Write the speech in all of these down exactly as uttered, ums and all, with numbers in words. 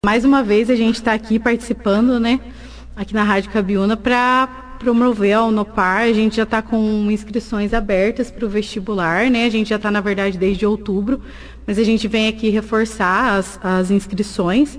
Mais uma vez a gente está aqui participando, né, aqui na Rádio Cabiúna para promover a Unopar. A gente já está com inscrições abertas para o vestibular, né? A gente já está, na verdade, desde outubro, mas a gente vem aqui reforçar as, as inscrições.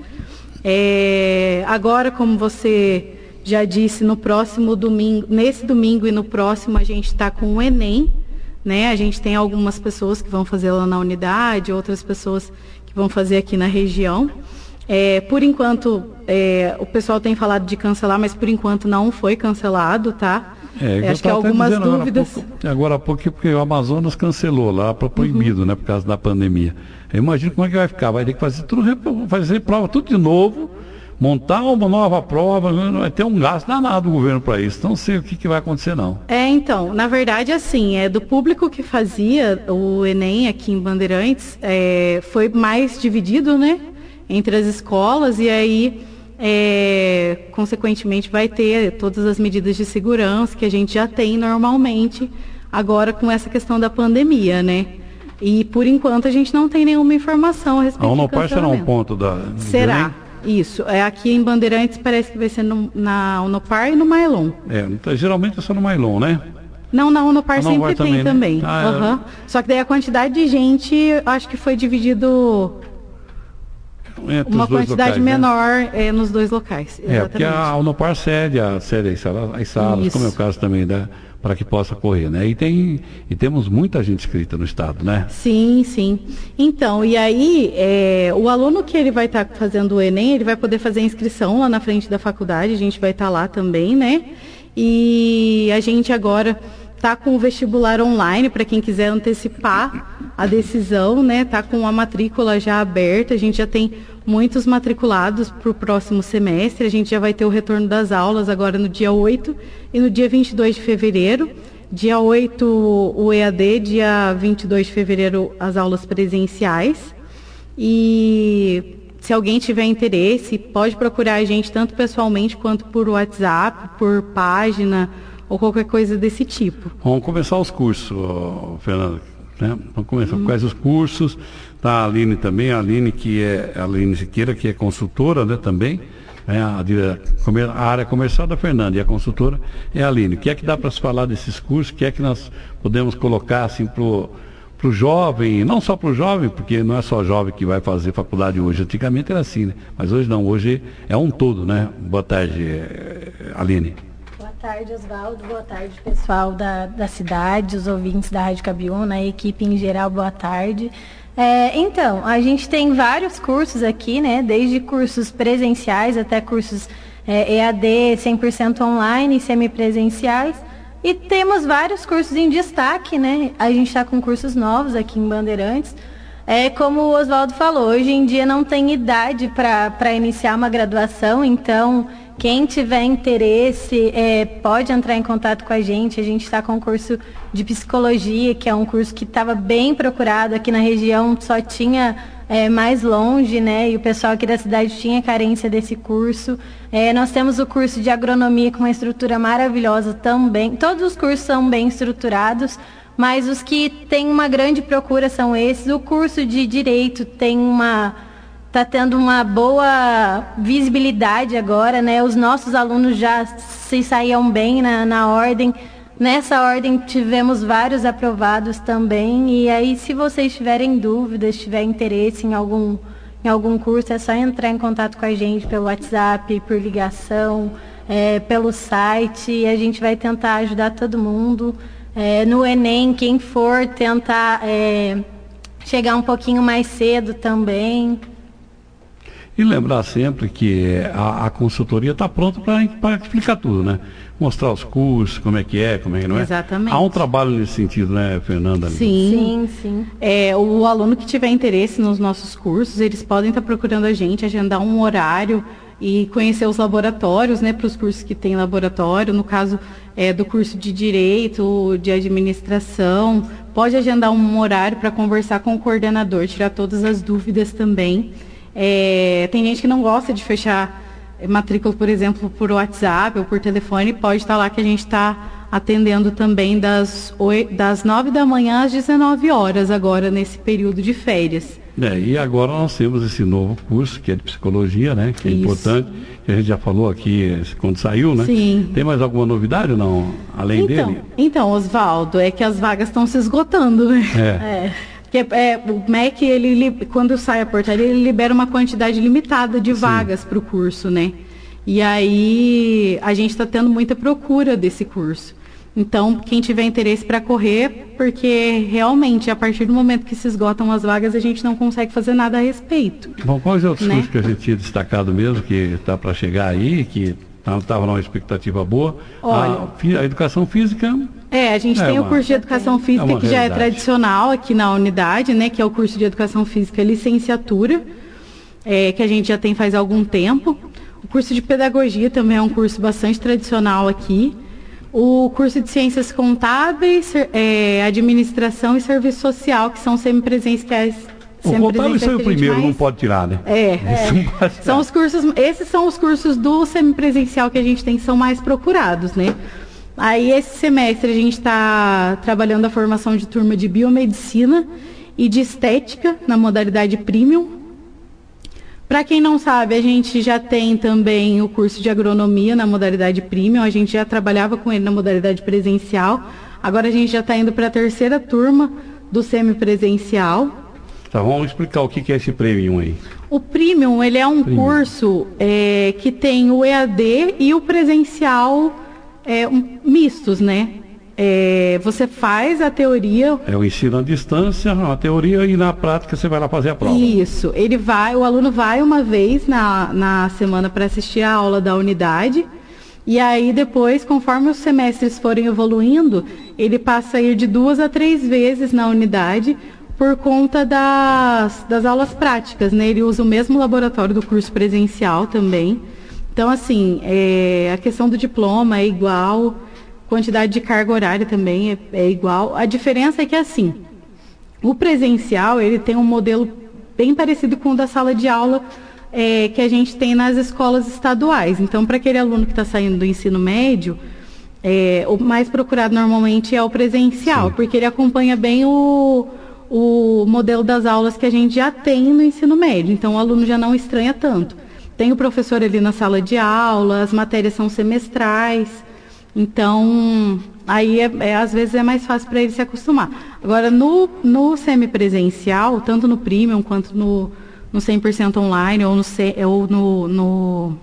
É, agora, como você já disse, no próximo domingo, nesse domingo e no próximo, a gente está com o Enem, né? A gente tem algumas pessoas que vão fazer lá na unidade, outras pessoas que vão fazer aqui na região. É, por enquanto, é, o pessoal tem falado de cancelar, mas por enquanto não foi cancelado, tá? É, é, acho que algumas dúvidas. Agora há pouco, porque o Amazonas cancelou lá para proibido, uhum. né, por causa da pandemia. Eu imagino como é que vai ficar. Vai ter que fazer tudo, fazer prova tudo de novo, montar uma nova prova, vai ter um gasto danado do governo para isso. Não sei o que, que vai acontecer, não. É, então, na verdade, assim, é do público que fazia o Enem aqui em Bandeirantes, é, foi mais dividido, né? Entre as escolas, e aí, é, consequentemente, vai ter todas as medidas de segurança que a gente já tem normalmente, agora com essa questão da pandemia, né? E, por enquanto, a gente não tem nenhuma informação a respeito do cancelamento. A Unopar será um ponto da... Será, isso. É, aqui em Bandeirantes parece que vai ser no, na Unopar e no Mailon. É, geralmente é só no Mailon, né? Não, na Unopar ah, sempre tem também. também. Né? Ah, uhum. é... Só que daí a quantidade de gente, acho que foi dividido... Entre uma os dois quantidade locais, menor né? é, nos dois locais. Exatamente. É, porque a Unopar cede, a, cede as salas, as salas como é o caso também, da, para que possa correr, né? E, tem, e temos muita gente inscrita no estado, né? Sim, sim. Então, e aí, é, o aluno que ele vai estar tá fazendo o Enem, ele vai poder fazer a inscrição lá na frente da faculdade, a gente vai estar tá lá também, né? E a gente agora está com o vestibular online, para quem quiser antecipar a decisão, né? Está com a matrícula já aberta, a gente já tem muitos matriculados para o próximo semestre, a gente já vai ter o retorno das aulas agora no dia oito e no dia vinte e dois de fevereiro. Dia oito o E A D, dia vinte e dois de fevereiro as aulas presenciais. E se alguém tiver interesse, pode procurar a gente tanto pessoalmente quanto por WhatsApp, por página ou qualquer coisa desse tipo. Vamos começar os cursos, Fernanda. Né? Vamos começar hum. quais os cursos. Tá a Aline também, a Aline que é a Aline Siqueira, que é consultora, né, também. É a, a área comercial da Fernanda e a consultora é a Aline. O que é que dá para se falar desses cursos? O que é que nós podemos colocar assim para o jovem, não só para o jovem, porque não é só jovem que vai fazer faculdade hoje. Antigamente era assim, né? Mas hoje não, hoje é um todo, né? Boa tarde, Aline. Boa tarde, Oswaldo. Boa tarde, pessoal da, da cidade, os ouvintes da Rádio Cabiúna, a equipe em geral, boa tarde. É, então, a gente tem vários cursos aqui, né? Desde cursos presenciais até cursos é, E A D cem por cento online e semipresenciais. E temos vários cursos em destaque, né? A gente está com cursos novos aqui em Bandeirantes. É, como o Oswaldo falou, hoje em dia não tem idade para iniciar uma graduação, então quem tiver interesse é, pode entrar em contato com a gente. A gente está com um curso de psicologia, que é um curso que estava bem procurado aqui na região, só tinha é, mais longe, né? E o pessoal aqui da cidade tinha carência desse curso. É, nós temos o curso de agronomia com uma estrutura maravilhosa também. Todos os cursos são bem estruturados, mas os que têm uma grande procura são esses. O curso de direito tem uma... está tendo uma boa visibilidade agora, né? Os nossos alunos já se saíam bem na, na ordem. Nessa ordem tivemos vários aprovados também. E aí, se vocês tiverem dúvidas, tiverem interesse em algum, em algum curso, é só entrar em contato com a gente pelo WhatsApp, por ligação, é, pelo site. E a gente vai tentar ajudar todo mundo. É, no Enem, quem for tentar é, chegar um pouquinho mais cedo também. E lembrar sempre que a, a consultoria está pronta para explicar tudo, né? Mostrar os cursos, como é que é, como é que não é. Exatamente. Há um trabalho nesse sentido, né, Fernanda? Sim, sim. sim. É, o aluno que tiver interesse nos nossos cursos, eles podem estar procurando a gente, agendar um horário e conhecer os laboratórios, né, para os cursos que tem laboratório. No caso é, do curso de Direito, de Administração, pode agendar um horário para conversar com o coordenador, tirar todas as dúvidas também. É, tem gente que não gosta de fechar matrícula, por exemplo, por WhatsApp ou por telefone, pode estar lá que a gente está atendendo também das, das nove da manhã às dezenove horas agora, nesse período de férias. É, e agora nós temos esse novo curso, que é de psicologia, né? Que é Isso. importante, que a gente já falou aqui quando saiu, né? Sim. Tem mais alguma novidade ou não, além então, dele? Então, Oswaldo, é que as vagas estão se esgotando, né? É. É. Porque, é, o M E C, ele, li- quando sai a portaria, ele libera uma quantidade limitada de Sim. vagas para o curso, né? E aí a gente está tendo muita procura desse curso. Então, quem tiver interesse para correr, porque realmente, a partir do momento que se esgotam as vagas, a gente não consegue fazer nada a respeito. Bom, quais outros Né? cursos que a gente tinha destacado mesmo, que está para chegar aí, que estava numa expectativa boa? Olha. A, fi- a educação física, É, a gente É tem uma- o curso de Educação Física, é uma que já é realidade. tradicional aqui na unidade, né? Que é o curso de Educação Física Licenciatura, é, que a gente já tem faz algum tempo. O curso de Pedagogia também é um curso bastante tradicional aqui. O curso de Ciências Contábeis, ser- é, Administração e Serviço Social, que são semipresenciais. o contábil isso é o semipresenciais que a gente primeiro, mais- não pode tirar, né? É, Isso não pode tirar. são os cursos, esses são os cursos do semipresencial que a gente tem que são mais procurados, né? Aí esse semestre a gente está trabalhando a formação de turma de biomedicina e de estética na modalidade premium. Para quem não sabe, a gente já tem também o curso de agronomia na modalidade premium, a gente já trabalhava com ele na modalidade presencial, agora a gente já está indo para a terceira turma do semipresencial. Tá, vamos explicar o que que é esse premium aí. O Premium, ele é um Premium. curso é, que tem o E A D e o presencial é, um- mistos, né? É, você faz a teoria, É o ensino à distância, a teoria, e na prática você vai lá fazer a prova. isso, ele vai, o aluno vai uma vez na, na semana para assistir a aula da unidade, e aí depois, conforme os semestres forem evoluindo, ele passa a ir de duas a três vezes na unidade, por conta das, das aulas práticas, né? Ele usa o mesmo laboratório do curso presencial também. Então, assim, é, a questão do diploma é igual, quantidade de carga horária também é, é igual. A diferença é que, assim, o presencial, ele tem um modelo bem parecido com o da sala de aula é, que a gente tem nas escolas estaduais. Então, para aquele aluno que está saindo do ensino médio, é, o mais procurado normalmente é o presencial, Sim. porque ele acompanha bem o, o modelo das aulas que a gente já tem no ensino médio. Então, o aluno já não estranha tanto. Tem o professor ali na sala de aula, as matérias são semestrais. Então, aí é, é, às vezes é mais fácil para ele se acostumar. Agora, no, no semipresencial, tanto no Premium quanto no, no cem por cento online ou no, ce- ou no, no,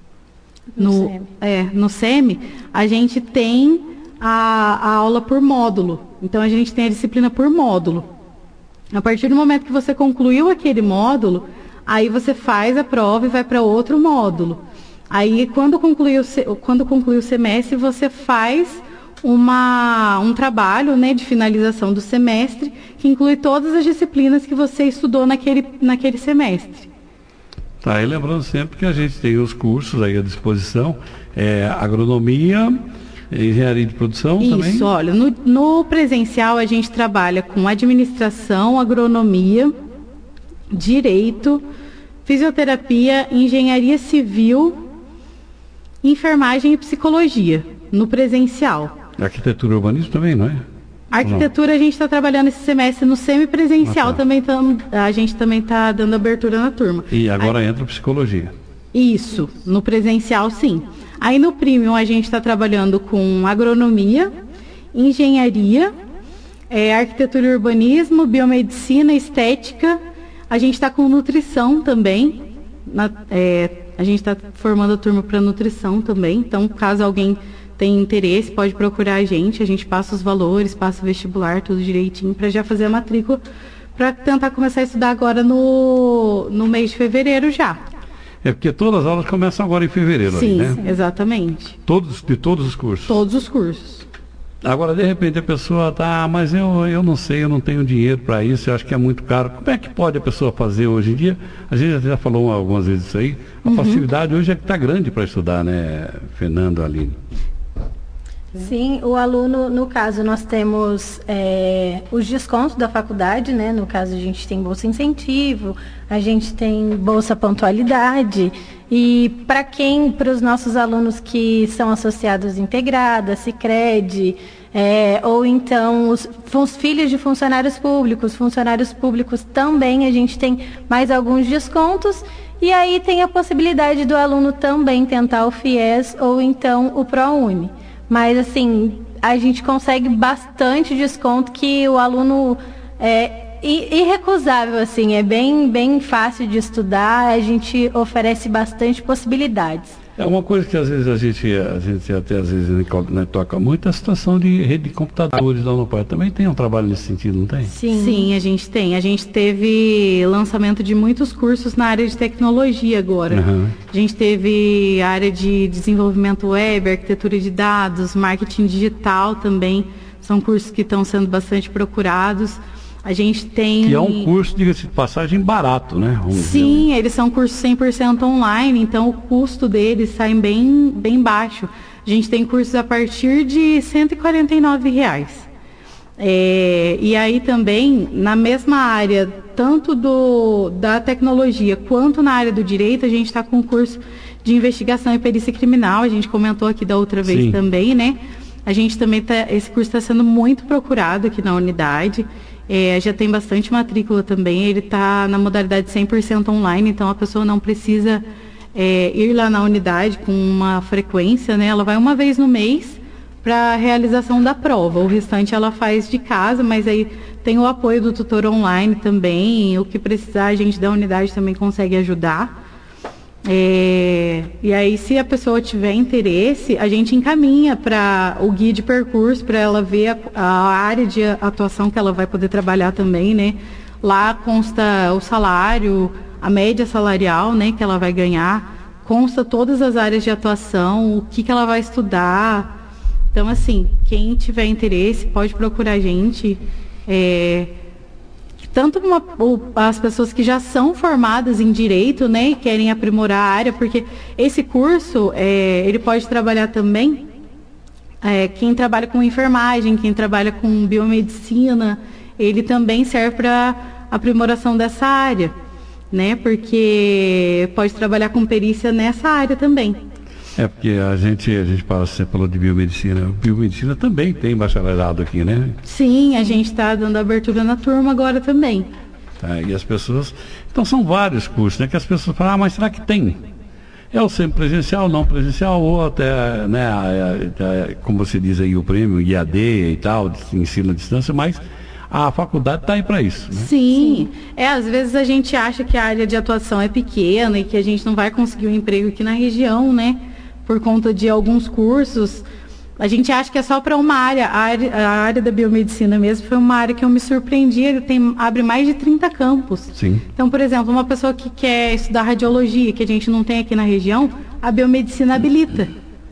No no, SEMI. é, no SEMI, a gente tem a, a aula por módulo. Então, a gente tem a disciplina por módulo. A partir do momento que você concluiu aquele módulo, aí você faz a prova e vai para outro módulo. Aí, quando concluir o, se- quando concluir o semestre, você faz uma, um trabalho, né, de finalização do semestre, que inclui todas as disciplinas que você estudou naquele, naquele semestre. Tá, e lembrando sempre que a gente tem os cursos aí à disposição, é, agronomia, engenharia de produção também. Isso, olha, no, no presencial a gente trabalha com administração, agronomia, direito, fisioterapia, engenharia civil, enfermagem e psicologia, no presencial. Arquitetura e urbanismo também, não é? Arquitetura a gente está trabalhando esse semestre no semipresencial, Ah, tá. também tam, a gente também está dando abertura na turma. E agora entra psicologia. Isso, no presencial sim. Aí no Premium a gente está trabalhando com agronomia, engenharia, é, arquitetura e urbanismo, biomedicina, estética. A gente está com nutrição também. Na- é, a gente está formando a turma para nutrição também. Então, caso alguém tenha interesse, pode procurar a gente. A gente passa os valores, passa o vestibular, tudo direitinho, para já fazer a matrícula, para tentar começar a estudar agora no, no mês de fevereiro já. É porque todas as aulas começam agora em fevereiro, Sim, ali, né? exatamente. Todos, de todos os cursos. Todos os cursos. Agora, de repente, a pessoa tá, ah, mas eu, eu não sei, eu não tenho dinheiro para isso, eu acho que é muito caro. Como é que pode a pessoa fazer hoje em dia? A gente já falou algumas vezes isso aí. A Uhum. facilidade hoje é que está grande para estudar, né, Fernando, Aline? Sim, o aluno, no caso, nós temos é, os descontos da faculdade, né? No caso, a gente tem bolsa incentivo, a gente tem bolsa pontualidade. E para quem, para os nossos alunos que são associados integradas, Sicredi, É, ou então os, os filhos de funcionários públicos, funcionários públicos também a gente tem mais alguns descontos, e aí tem a possibilidade do aluno também tentar o FIES ou então o ProUni. Mas assim, a gente consegue bastante desconto que o aluno é irrecusável, assim, é bem, bem fácil de estudar, a gente oferece bastante possibilidades. É uma coisa que às vezes a gente, a gente até às vezes né, toca muito, é a situação de rede de computadores da Unopar. Também tem um trabalho nesse sentido, não tem? Sim. Sim, a gente tem. A gente teve lançamento de muitos cursos na área de tecnologia agora. Uhum. A gente teve a área de desenvolvimento web, arquitetura de dados, marketing digital também. São cursos que estão sendo bastante procurados. A gente tem... Que é um curso, diga-se de passagem, barato, né? Vamos Sim, dizer. Eles são cursos cem por cento online, então o custo deles sai bem, bem baixo. A gente tem cursos a partir de cento e quarenta e nove reais. É, e aí também, na mesma área, tanto do, da tecnologia quanto na área do direito, a gente está com um curso de investigação e perícia criminal. A gente comentou aqui da outra vez Sim. também, né? A gente também tá, esse curso está sendo muito procurado aqui na unidade. É, já tem bastante matrícula também, ele está na modalidade cem por cento online, então a pessoa não precisa é, ir lá na unidade com uma frequência, né? Ela vai uma vez no mês para a realização da prova, o restante ela faz de casa, mas aí tem o apoio do tutor online também, o que precisar a gente da unidade também consegue ajudar. É, e aí, se a pessoa tiver interesse, a gente encaminha para o guia de percurso, para ela ver a, a área de atuação que ela vai poder trabalhar também, né? Lá consta o salário, a média salarial, né, que ela vai ganhar, consta todas as áreas de atuação, o que, que ela vai estudar. Então, assim, quem tiver interesse pode procurar a gente. É, tanto uma, o, as pessoas que já são formadas em direito, né, e querem aprimorar a área, porque esse curso, é, ele pode trabalhar também, é, quem trabalha com enfermagem, quem trabalha com biomedicina, ele também serve para aprimoração dessa área, né, porque pode trabalhar com perícia nessa área também. É, porque a gente, a gente fala, você falou de biomedicina, biomedicina também tem bacharelado aqui, né? Sim, a gente está dando abertura na turma agora também. Tá, e as pessoas, então são vários cursos, né, que as pessoas falam, ah, mas será que tem? É o semipresencial, não presencial, ou até, né, como você diz aí, o prêmio I A D e tal, ensino à distância, mas a faculdade está aí para isso, né? Sim, é, às vezes a gente acha que a área de atuação é pequena e que a gente não vai conseguir um emprego aqui na região, né? Por conta de alguns cursos, a gente acha que é só para uma área. A, área. a área da biomedicina mesmo foi uma área que eu me surpreendi, ele tem, abre mais de trinta campos. Sim. Então, por exemplo, uma pessoa que quer estudar radiologia, que a gente não tem aqui na região, a biomedicina habilita.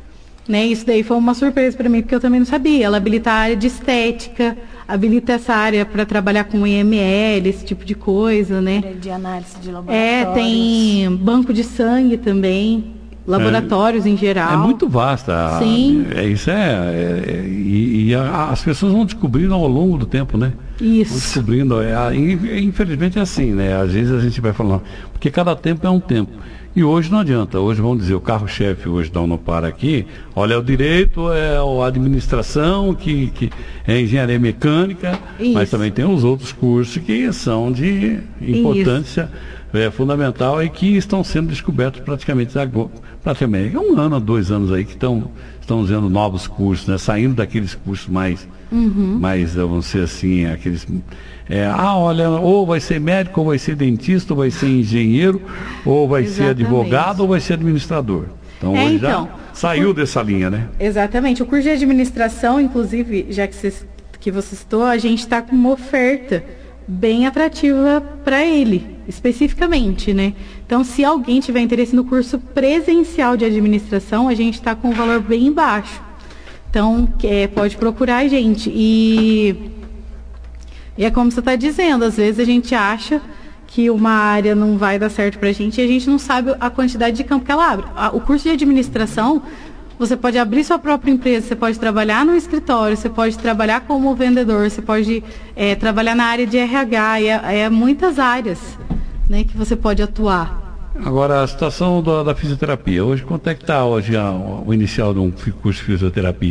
Né? Isso daí foi uma surpresa para mim, porque eu também não sabia. Ela habilita a área de estética, habilita essa área para trabalhar com I M L, esse tipo de coisa, né? Área de análise de laboratórios. É, tem banco de sangue também. Laboratórios é, em geral. É muito vasta. Sim. É, isso é. é, é e, e a, as pessoas vão descobrindo ao longo do tempo, né? Isso. Vão descobrindo. É, infelizmente é assim, né? Às vezes a gente vai falando, porque cada tempo é um tempo. E hoje não adianta. Hoje, vamos dizer, o carro-chefe hoje da Unopar aqui, olha, é o direito, é a administração, que, que é engenharia mecânica, isso. Mas também tem os outros cursos que são de importância é, fundamental e que estão sendo descobertos praticamente agora. Praticamente, é um ano, dois anos aí que estão, estão usando novos cursos, né? Saindo daqueles cursos mais, uhum. mais, vamos dizer assim, aqueles... É, ah, olha, ou vai ser médico, ou vai ser dentista, ou vai ser engenheiro, ou vai Exatamente. ser advogado, ou vai ser administrador. Então, é, hoje então, já saiu dessa linha, né? Exatamente. O curso de administração, inclusive, já que você, que você citou, a gente está com uma oferta bem atrativa para ele, especificamente, né? Então, se alguém tiver interesse no curso presencial de administração, a gente está com um valor bem baixo. Então, é, pode procurar a gente. E, e é como você está dizendo, às vezes a gente acha que uma área não vai dar certo para a gente e a gente não sabe a quantidade de campo que ela abre. O curso de administração, você pode abrir sua própria empresa, você pode trabalhar no escritório, você pode trabalhar como vendedor, você pode é, trabalhar na área de R H, é, é muitas áreas, né, que você pode atuar. Agora, a situação da, da fisioterapia. Hoje, quanto é que está hoje a, o inicial de um curso de fisioterapia?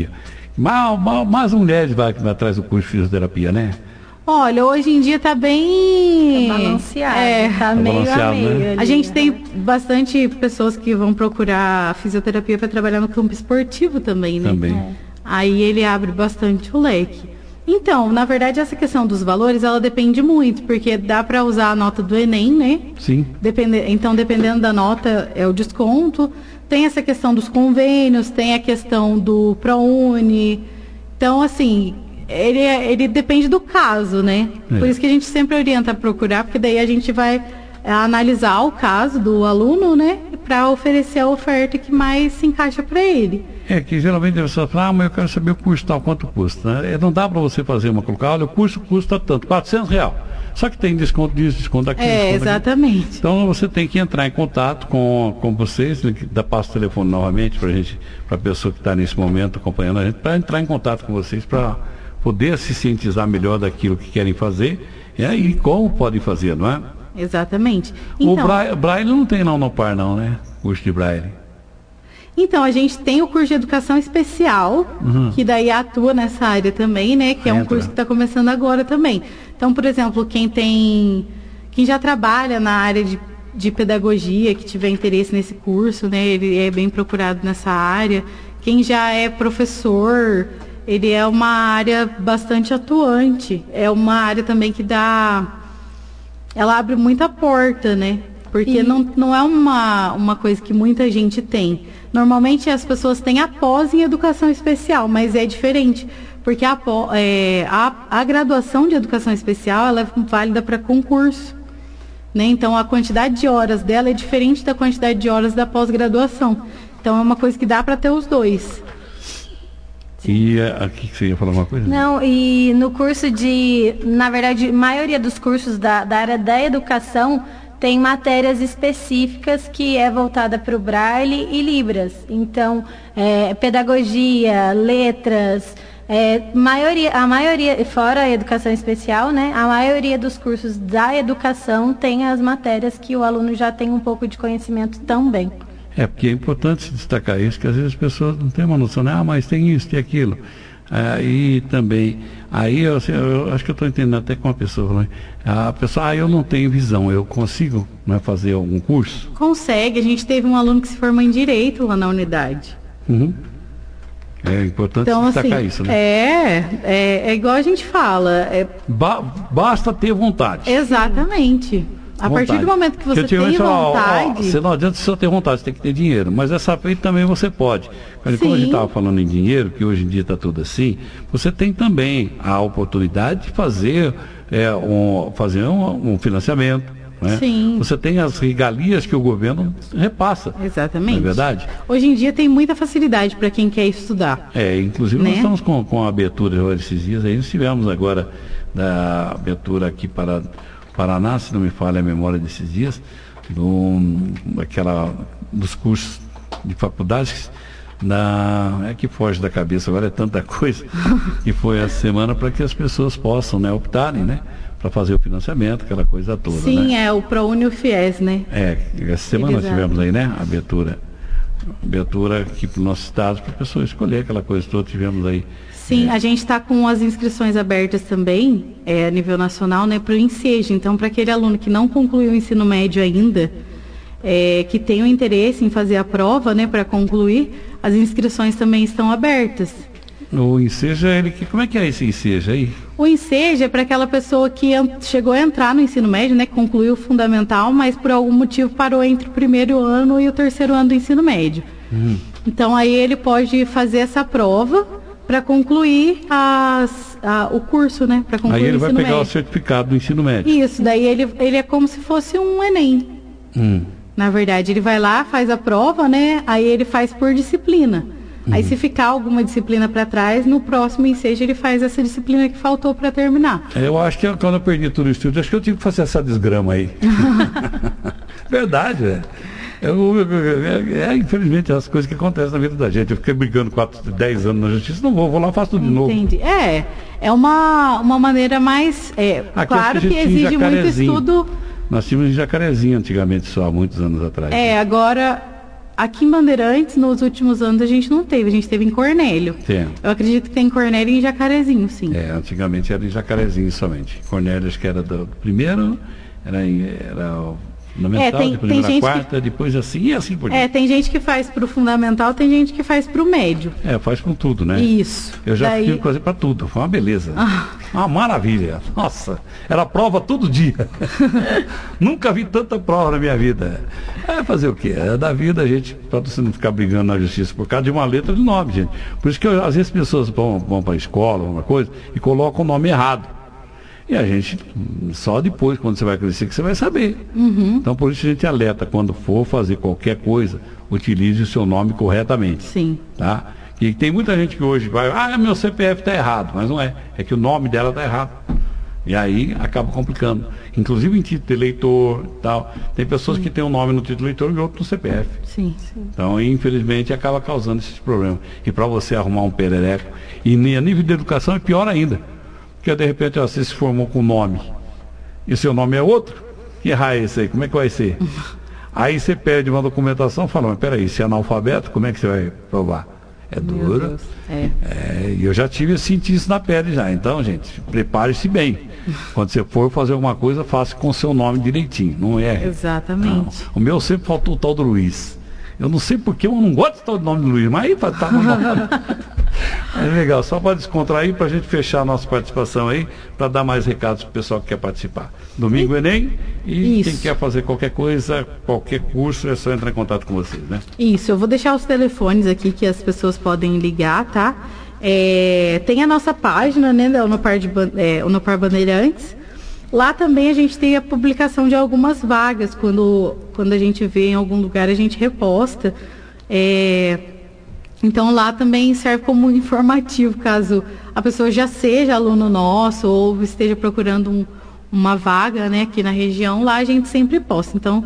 mais, mais, mais mulheres vai, vai atrás do curso de fisioterapia, né? Olha, hoje em dia está bem... Tá balanceado, é, tá, tá meio balanceado, a meio. né? Ali, a gente né? tem bastante pessoas que vão procurar fisioterapia para trabalhar no campo esportivo também, né? Também. É. Aí ele abre bastante o leque. Então, na verdade, essa questão dos valores, ela depende muito, porque dá para usar a nota do Enem, né? Sim. Depende, então, dependendo da nota, é o desconto. Tem essa questão dos convênios, tem a questão do ProUni. Então, assim, ele, é- ele depende do caso, né? É. Por isso que a gente sempre orienta a procurar, porque daí a gente vai é, analisar o caso do aluno, né? Para oferecer a oferta que mais se encaixa para ele. É que geralmente a pessoa fala, ah, mas eu quero saber o custo tal, quanto custa. Né? Não dá para você fazer uma colocar, olha, o custo custa tanto, quatrocentos reais. Só que tem desconto disso, desconto daquilo. É, desconto daquilo. exatamente. Então você tem que entrar em contato com, com vocês, né, que dá passo o telefone novamente para gente, para a pessoa que está nesse momento acompanhando a gente, para entrar em contato com vocês, para poder se cientizar melhor daquilo que querem fazer e aí como podem fazer, não é? Exatamente. O Então, Braille, Braille não tem não no par não, né? Curso de Braille. então, a gente tem o curso de educação especial, Uhum. que daí atua nessa área também, né? Que é um Entra. curso que está começando agora também. Então, por exemplo, quem tem, quem já trabalha na área de, de pedagogia, que tiver interesse nesse curso, né? Ele é bem procurado nessa área. Quem já é professor, ele é uma área bastante atuante. É uma área também que dá, ela abre muita porta, né? Porque E- não, não é uma, uma coisa que muita gente tem. Normalmente as pessoas têm a pós em educação especial, mas é diferente. Porque a, pó- é, a, a graduação de educação especial ela é válida para concurso. Né? Então a quantidade de horas dela é diferente da quantidade de horas da pós-graduação. Então é uma coisa que dá para ter os dois. E eh, aqui que você ia falar uma coisa? Não, e no curso de, na verdade, a maioria dos cursos da, da área da educação tem matérias específicas que é voltada para o Braille e Libras. Então, é, pedagogia, letras, é, maioria, a maioria, fora a educação especial, né? A maioria dos cursos da educação tem as matérias que o aluno já tem um pouco de conhecimento também. É, porque é importante se destacar isso, que às vezes as pessoas não têm uma noção, né? Ah, mas tem isso, tem aquilo. Aí também, aí eu, assim, eu acho que eu estou entendendo até com uma pessoa falando, a pessoa, ah, eu não tenho visão, eu consigo, né, fazer algum curso? Consegue, a gente teve um aluno que se formou em Direito lá na unidade. Uhum. É importante Então, destacar assim, isso, né? é, é, é igual a gente fala, é, Ba- basta ter vontade. exatamente. A Vontade. partir do momento que você Porque tem antigamente falava, ó, ó, vontade... você não adianta só ter vontade, você tem que ter dinheiro. Mas essa feita também você pode. Mas como a Sim. gente estava falando em dinheiro, que hoje em dia está tudo assim, você tem também a oportunidade de fazer, é, um, fazer um, um financiamento. Né? Sim. Você tem as regalias que o governo repassa. Exatamente. Não é verdade? Hoje em dia tem muita facilidade para quem quer estudar. É, inclusive Né? nós estamos com, com a abertura esses dias aí, nós tivemos agora da abertura aqui para Paraná, se não me falha a memória desses dias, do, daquela, dos cursos de faculdades, na, é que foge da cabeça, agora é tanta coisa, que foi essa semana para que as pessoas possam, né, optarem, né, para fazer o financiamento, aquela coisa toda. Sim, né? é o ProUni e o FIES, né? É, essa semana nós Exato. tivemos aí, né, a abertura. Abertura aqui para o nosso estado, para a pessoa escolher aquela coisa toda, tivemos aí. Sim, a gente está com as inscrições abertas também, é, a nível nacional, né, para o Ensejo. Então, para aquele aluno que não concluiu o ensino médio ainda, é, que tem o interesse em fazer a prova, né, para concluir, as inscrições também estão abertas. O Enseja, ele, que- como é que é esse Enseja aí? O Ensejo é para aquela pessoa que en- chegou a entrar no ensino médio, né, que concluiu o fundamental, mas por algum motivo parou entre o primeiro ano e o terceiro ano do ensino médio. Hum. Então, aí ele pode fazer essa prova para concluir as, a- o curso, né, para concluir Aí ele o vai ensino pegar o médio. certificado do ensino médio. Isso, daí ele, ele é como se fosse um Enem. Hum. Na verdade, ele vai lá, faz a prova, né? Aí ele faz por disciplina. Aí se ficar alguma disciplina para trás, no próximo ensejo ele faz essa disciplina que faltou para terminar. É, eu acho que eu- quando eu perdi tudo isso, acho que eu tive que fazer essa desgrama aí. Verdade, velho. Eu, eu- é, é, infelizmente, as coisas que acontecem na vida da gente. Eu fiquei brigando quatro, dez anos na justiça, não vou, vou lá, faço tudo de novo. Entendi. É, é uma, uma maneira mais. É, Aqui claro acho que que a gente tinha exige muito Jacarezinho. estudo. Nós tínhamos em Jacarezinho antigamente, só há muitos anos atrás. É, agora Aqui em Bandeirantes, nos últimos anos, a gente não teve, a gente teve em Cornélio. Tem. Eu acredito que tem em Cornélio e em Jacarezinho, sim. É, antigamente era em Jacarezinho somente. Cornélio acho que era do primeiro, era, em, era o fundamental, É, tem- depois tem era gente quarta, que- depois assim e assim por É, diante. tem gente que faz pro fundamental, tem gente que faz pro médio. É, faz com tudo, né? Isso. Eu já Daí- tive que fazer para tudo, foi uma beleza. Ah. Uma maravilha. Nossa, era prova todo dia. Nunca vi tanta prova na minha vida. É fazer o quê? É da vida, a gente, para você não ficar brigando na justiça por causa de uma letra de nome, gente. Por isso que eu, às vezes as pessoas vão, vão para a escola, alguma coisa, e colocam o nome errado. E a gente, só depois, quando você vai crescer, que você vai saber. Uhum. Então, por isso a gente alerta, quando for fazer qualquer coisa, utilize o seu nome corretamente. Sim. Tá? E tem muita gente que hoje vai, ah, meu C P F está errado, mas não é, é que o nome dela está errado. E aí acaba complicando. Inclusive em título de eleitor e tal. Tem pessoas que têm um nome no título de eleitor e outro no C P F. Sim. Então, infelizmente, acaba causando esses problemas. E para você arrumar um perereco, e nem a nível de educação é pior ainda. Porque de repente ó, você se formou com nome e seu nome é outro, que raio é esse aí? Como é que vai ser? Aí você pede uma documentação e fala, mas peraí, se é analfabeto, como é que você vai provar? É Meu duro. Deus. É. É, e eu já tive, eu senti isso na pele já. Então, gente, prepare-se bem. Quando você for fazer alguma coisa, faça com o seu nome direitinho. Não erre. Exatamente. Não. O meu sempre faltou o tal do Luiz. Eu não sei porque eu não gosto do tal do nome do Luiz, mas aí tá no nome. É legal, só para descontrair, para a gente fechar a nossa participação aí, para dar mais recados para o pessoal que quer participar. Domingo Enem, e Isso. quem quer fazer qualquer coisa, qualquer curso, é só entrar em contato com vocês, né? Isso, eu vou deixar os telefones aqui que as pessoas podem ligar, tá? É, tem a nossa página, né, da Unopar, de, Ban- é, Unopar Bandeirantes. Lá também a gente tem a publicação de algumas vagas. Quando, quando a gente vê em algum lugar, a gente reposta. É, então lá também serve como informativo, caso a pessoa já seja aluno nosso ou esteja procurando um- uma vaga, né, aqui na região. Lá a gente sempre posta. Então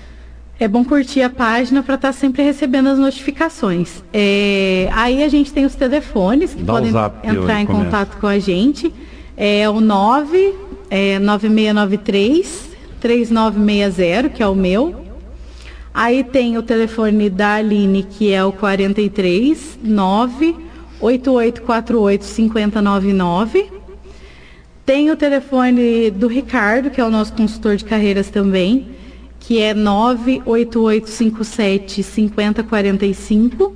é bom curtir a página para estar sempre recebendo as notificações. É, aí a gente tem os telefones que Dá o podem zap, entrar eu em começo. contato com a gente. É o nove é, nove seis nove três três nove seis zero, que é o meu. Aí tem o telefone da Aline, que é o quarenta e três nove oito oito quatro oito cinco zero nove nove. Tem o telefone do Ricardo, que é o nosso consultor de carreiras também, que é nove oito oito cinco sete cinco zero quatro cinco.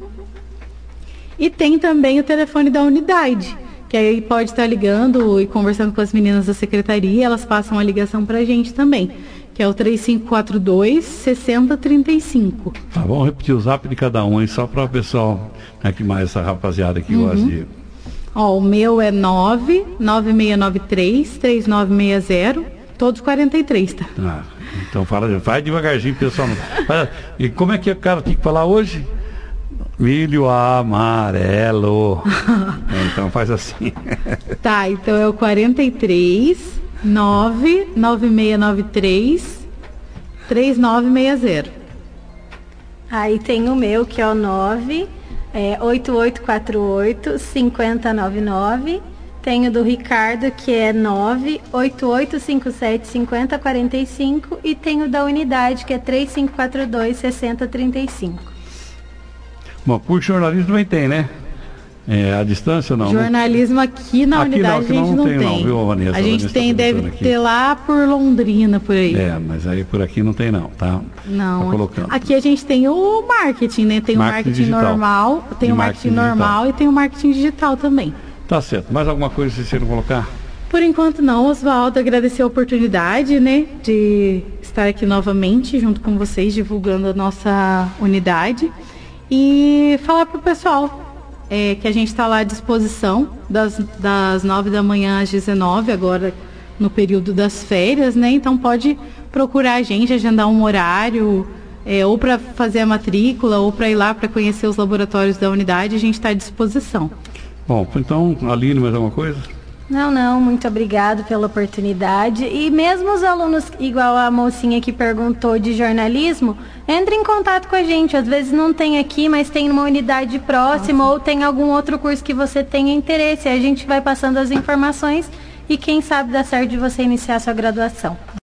E tem também o telefone da unidade, que aí pode estar ligando e conversando com as meninas da secretaria, elas passam a ligação para a gente também, que é o três cinco quatro dois seis zero três cinco. Tá, vamos repetir o zap de cada um aí, só para o pessoal, né, que mais essa rapaziada que gosta de... Ó, o meu é nove nove seis nove três três nove seis zero, todos quarenta e três, tá? Ah, então fala, vai devagarzinho, pessoal. Vai- E como é que o cara tem que falar hoje? Milho amarelo. É, então faz assim. Tá, então é o quarenta e três nove nove seis nove três três nove seis zero. Aí tem o meu, que é o nove oito oito quatro oito cinco zero nove nove. Tem o do Ricardo, que é nove oito oito cinco sete cinco zero quatro cinco. E tem o da unidade, que é três cinco quatro dois seis zero três cinco. Bom, curso de jornalismo também tem, né? É, a distância ou não? Jornalismo aqui na Aqui não, unidade aqui a gente não não tem, tem. não, viu, Vanessa? A A gente Vanessa tem, tá deve perguntando aqui. ter lá por Londrina, por aí. É, mas aí por aqui não tem não, tá? Não, Tá colocando. aqui a gente tem o marketing, né? Tem Marketing o marketing digital. normal, tem E o marketing, marketing normal e tem o marketing digital também. Tá certo. Mais alguma coisa que vocês queiram colocar? Por enquanto não, Oswaldo, agradecer a oportunidade, né, de estar aqui novamente junto com vocês, divulgando a nossa unidade e falar pro pessoal é, que a gente está lá à disposição das, das nove da manhã às dezenove, agora no período das férias, né, então pode procurar a gente, agendar um horário, é, ou para fazer a matrícula, ou para ir lá para conhecer os laboratórios da unidade, a gente está à disposição. Bom, então, Aline, mais alguma coisa? Não, não, muito obrigado pela oportunidade. E mesmo os alunos, igual a mocinha que perguntou de jornalismo, entre em contato com a gente. Às vezes não tem aqui, mas tem numa unidade próxima ou tem algum outro curso que você tenha interesse. A gente vai passando as informações e quem sabe dá certo de você iniciar a sua graduação.